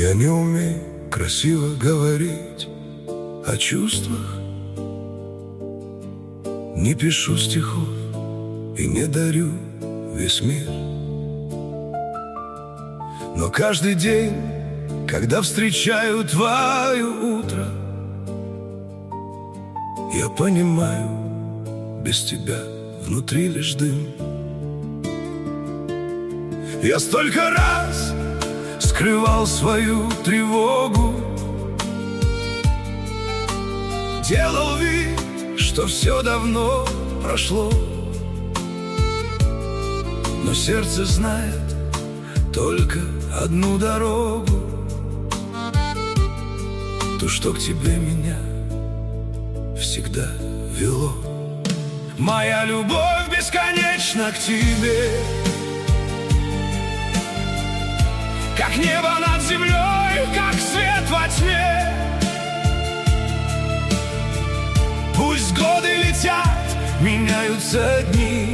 Я не умею красиво говорить о чувствах, не пишу стихов и не дарю весь мир. Но каждый день, когда встречаю твое утро, я понимаю, без тебя внутри лишь дым. Я столько раз скрывал свою тревогу, делал вид, что все давно прошло, но сердце знает только одну дорогу, ту, что к тебе меня всегда вело. Моя любовь бесконечна к тебе, как небо над землей, как свет во тьме. Пусть годы летят, меняются дни,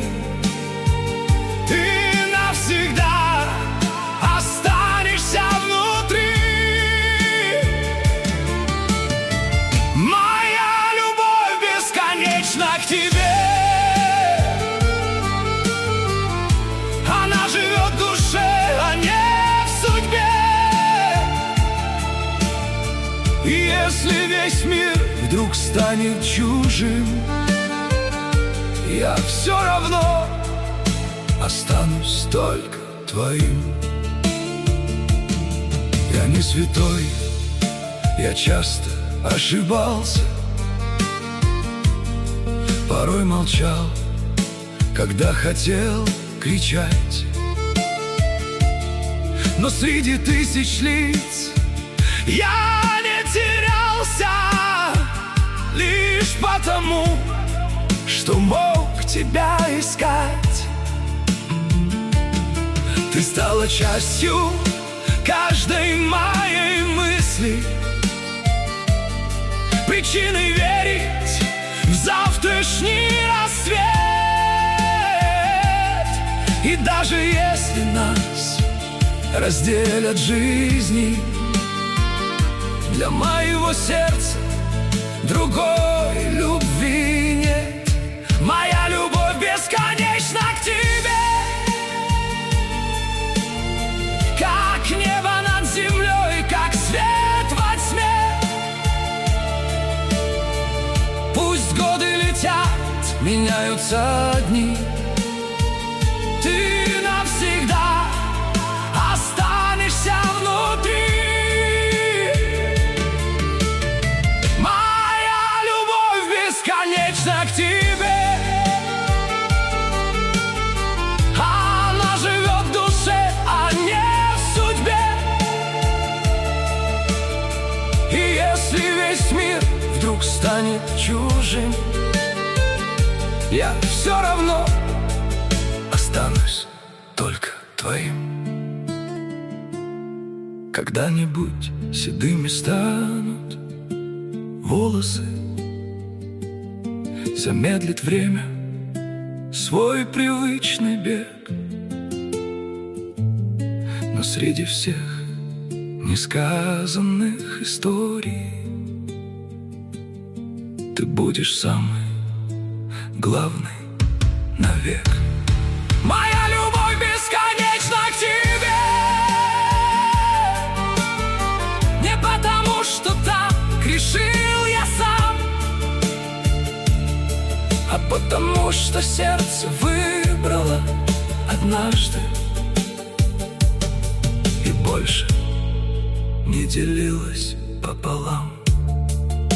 ты навсегда останешься внутри. Моя любовь бесконечна к тебе, она живет в душе, а не в судьбе. И если весь мир вдруг станет чужим, я все равно останусь только твоим. Я не святой, я часто ошибался, порой молчал, когда хотел кричать. Но среди тысяч лиц я не терялся, лишь потому, что мог тебя искать. Ты стала частью каждой моей мысли, причиной верить в завтрашний рассвет. И даже если нас разделят жизни, для моего сердца другой любви нет. Моя любовь бесконечна к тебе, как небо над землей, как свет во тьме. Пусть годы летят, меняются дни, ты навсегда останешься внутри. Бесконечно к тебе, она живет в душе, а не в судьбе. И если весь мир вдруг станет чужим, я все равно останусь только твоим. Когда-нибудь седыми станут волосы, замедлит время свой привычный бег, но среди всех несказанных историй ты будешь самый главный навек. Моя любовь бесконечна к тебе, не потому, что так решил я сам, а потому что сердце выбрало однажды и больше не делилось пополам.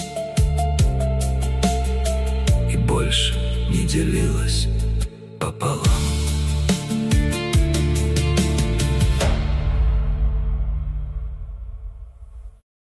И больше не делилось пополам.